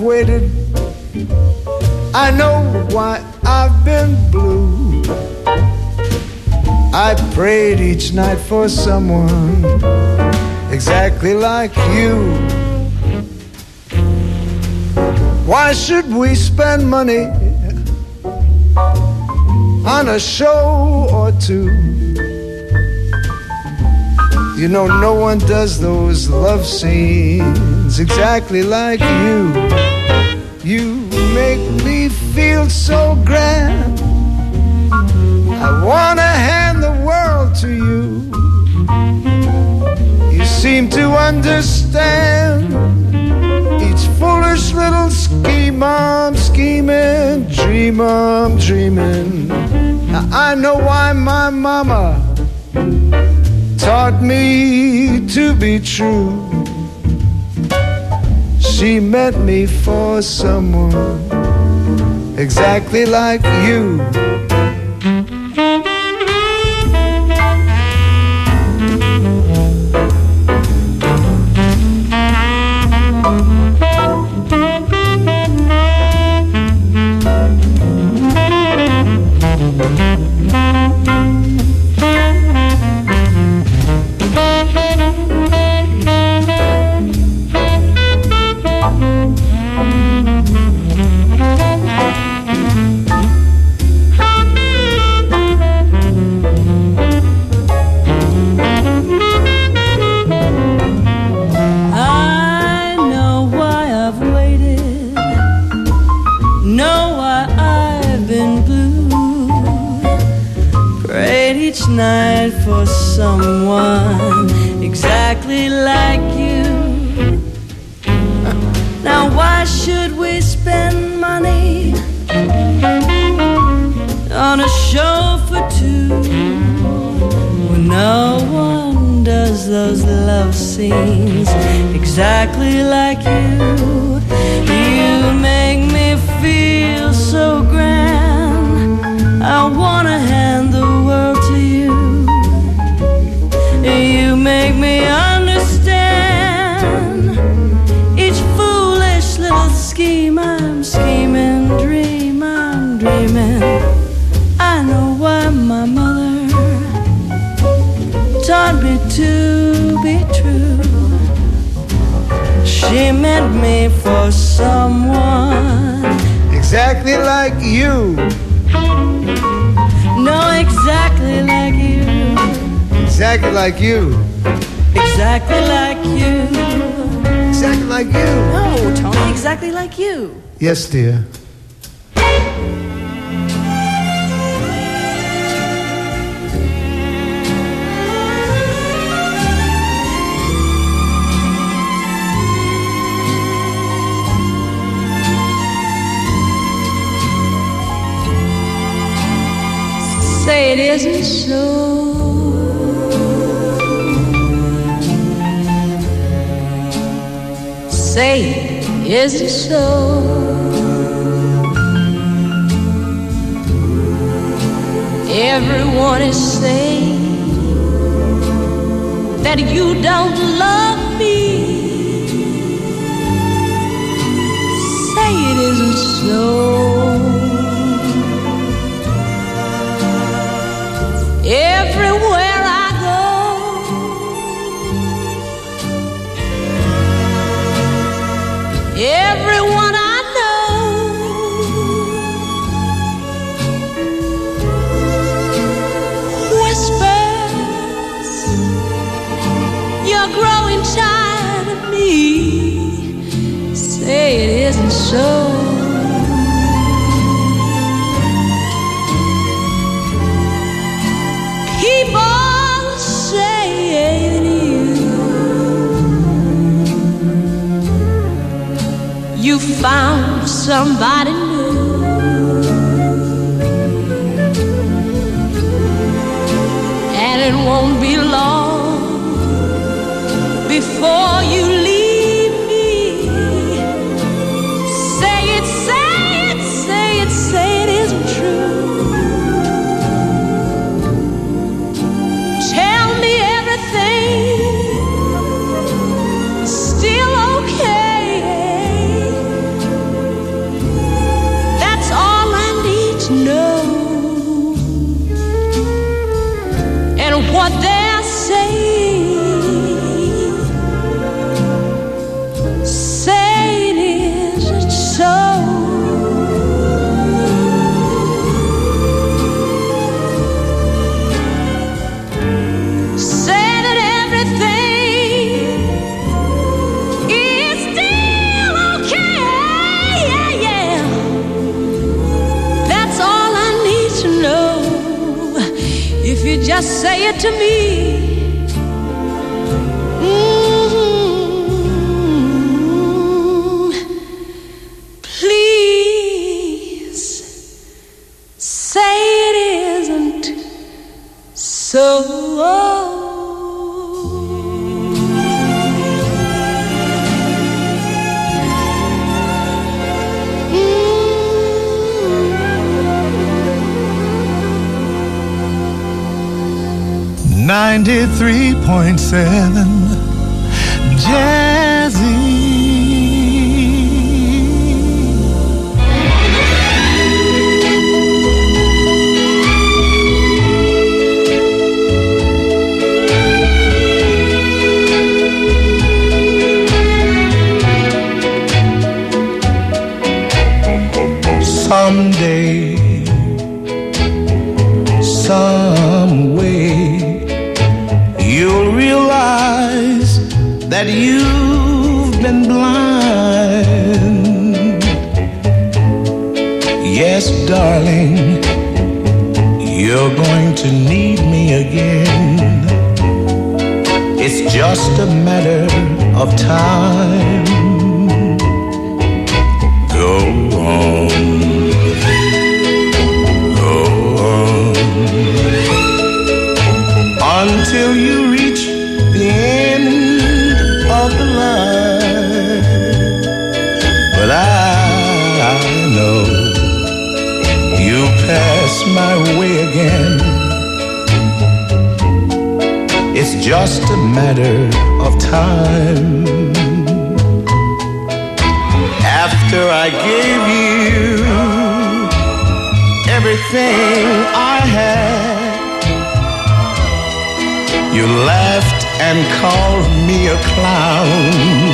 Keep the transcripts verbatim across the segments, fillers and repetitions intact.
waited. I know why I've been blue. I prayed each night for someone exactly like you. Why should we spend money on a show or two? You know no one does those love scenes exactly like you. You make me feel so grand. I wanna hand the world to you. You seem to understand each foolish little scheme I'm scheming, dream I'm dreaming. Now I know why my mama taught me to be true. She meant me for someone exactly like you. Night for someone exactly like you. Now why should we spend money on a show for two when no one does those love scenes exactly like you? You make me feel so grand. I wanna hand the world to you. You make me understand each foolish little scheme I'm scheming, dream I'm dreaming. I know why my mother taught me to be true. She meant me for someone exactly like you. No, exactly like you. Exactly like you. Exactly like you. Exactly like you. No, Tony, exactly like you. Yes, dear. Say it isn't so. Say it isn't so. Everyone is saying that you don't love me. Say it isn't so. Everywhere I go, everyone I know whispers, you're growing tired of me. Say it isn't so. Keep on saying you you found somebody new, and it won't be long before you leave me. Say it, say it, say it, say it isn't true. what they're saying. Say it isn't so. Say that everything is still okay. Yeah, yeah. That's all I need to know. If you just say it to me. Mm-hmm. Please say it isn't so. ninety-three point seven Jazzy. Someday, some way, you'll realize that you've been blind. Yes, darling, you're going to need me again. It's just a matter of time. Go on, go on, until you reach the end of the line. But I, I know you pass my way again. It's just a matter of time. After I gave you everything I had, you laughed and called me a clown.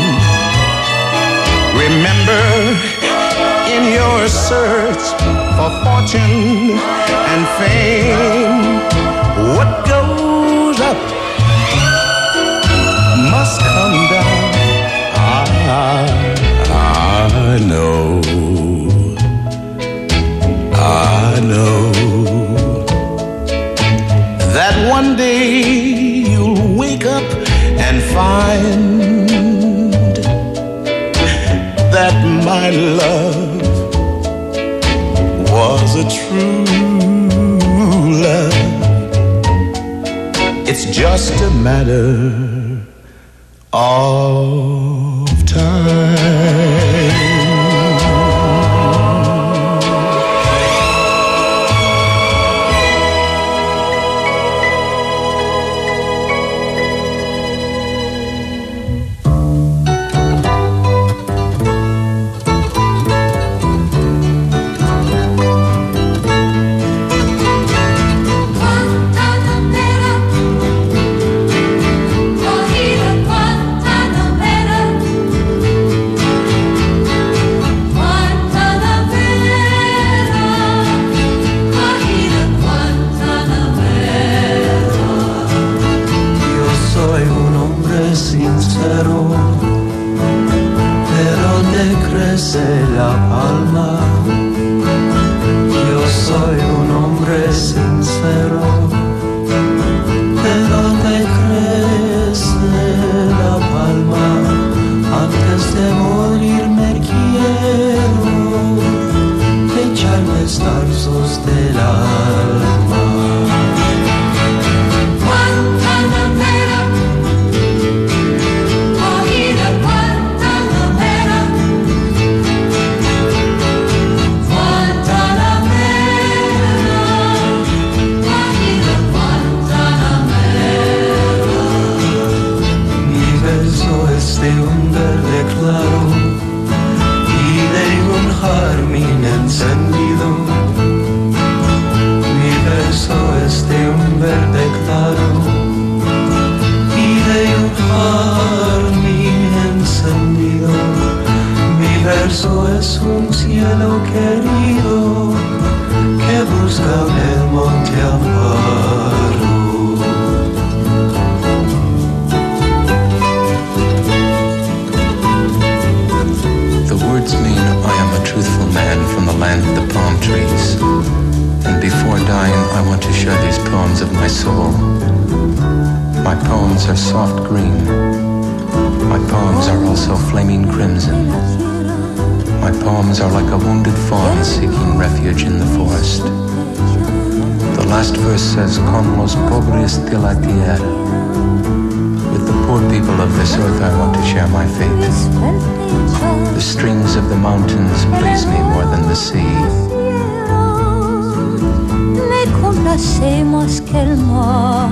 Remember, in your search for fortune and fame, what goes up must come down. I, I know, I know that one day you'll wake up and find that my love was a true love. It's just a matter of time. poems are soft green. My poems are also flaming crimson. My poems are like a wounded fawn seeking refuge in the forest. The last verse says, Con los pobres de la tierra. With the poor people of this earth I want to share my fate. The streams of the mountains please me more than the sea. Le complacemos que el mar.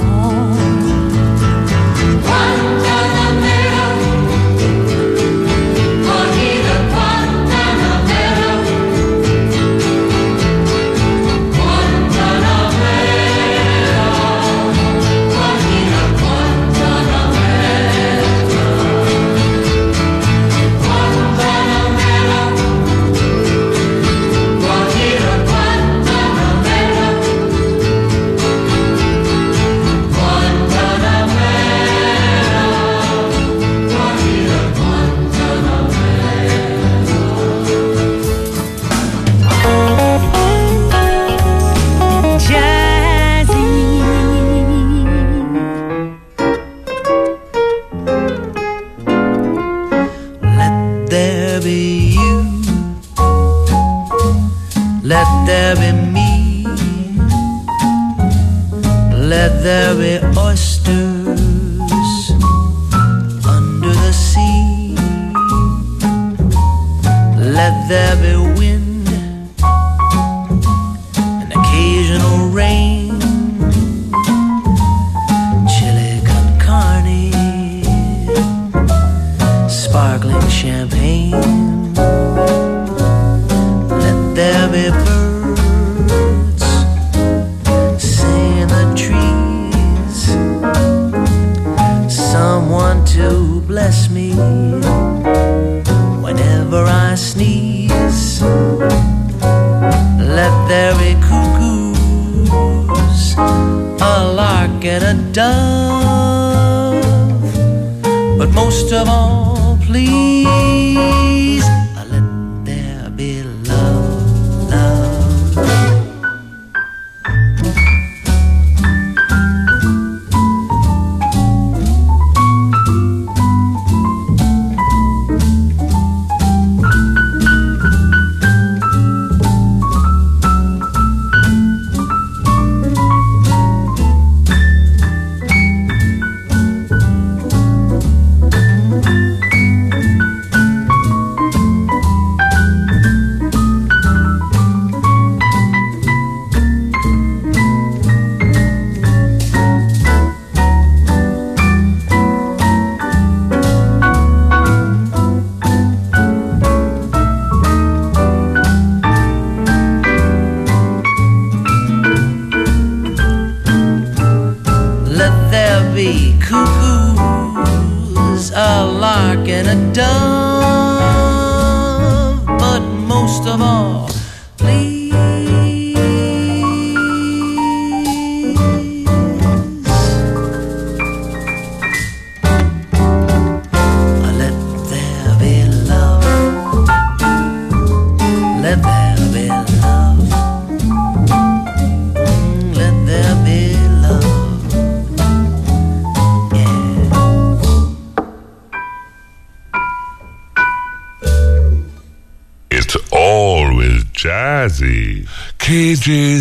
K J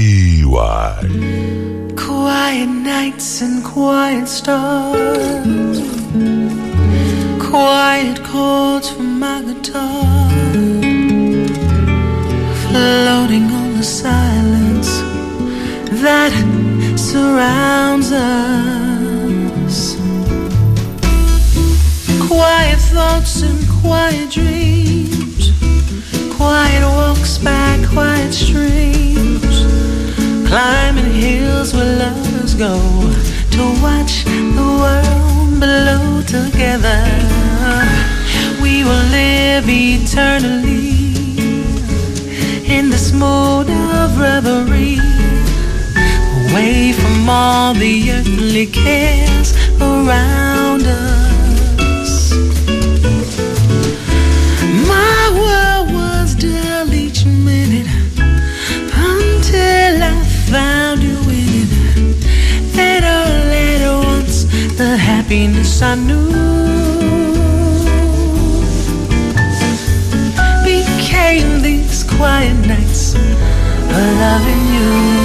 Z Y. Quiet nights and quiet stars, quiet chords from my guitar, floating on the silence that surrounds us. Quiet thoughts and quiet dreams, quiet walks by quiet streams, climbing hills where lovers go to watch the world below together. We will live eternally in this mood of reverie, away from all the earthly cares around us. My world was dull each minute until I found you in it. Then all at once happiness I knew became these quiet nights of loving you.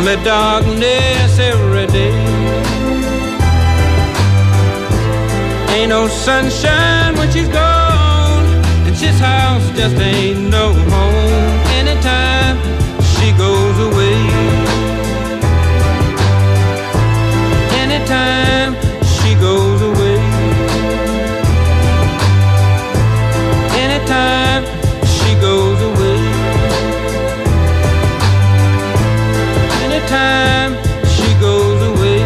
only darkness every day. Ain't no sunshine when she's gone, and this house just ain't no home anytime she goes away. Anytime she goes away. Anytime she goes away. Anytime she goes away.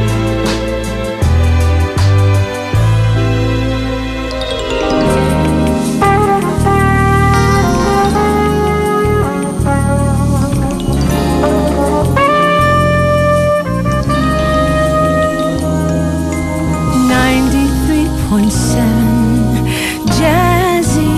ninety-three point seven Jazzy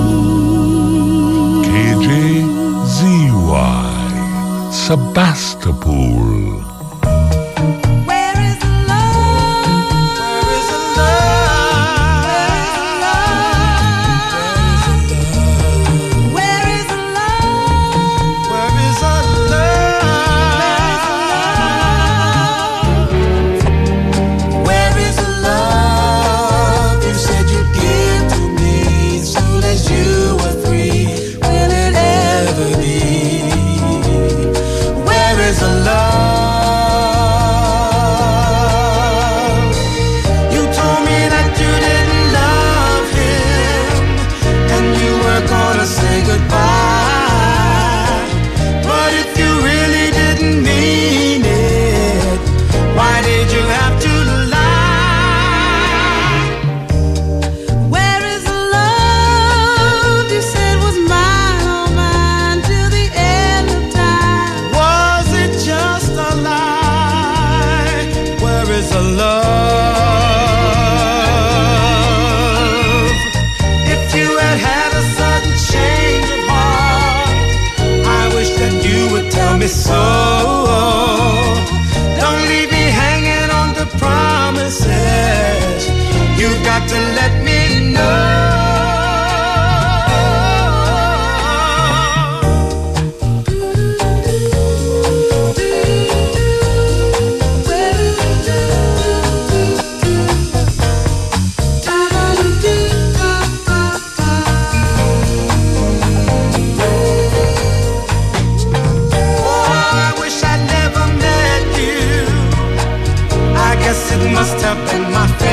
K J Z Y Sebastopol. Where is the love? Where is the love? Where is the love? Where is our love? Where is the love you said you'd give to me as soon as you were free? Will it ever be? Where is the love? You told me that you didn't love him, and you were gonna say goodbye. But if you really didn't mean it, why did you have to lie? Where is the love you said was mine, oh mine, till the end of time? Was it just a lie? Where is the love? If you had had a sudden change of heart, I wish that you would tell me so. Don't leave me hanging on to promises. You've got to let me know. Oh, I wish I'd never met you. I guess it must have been my fate.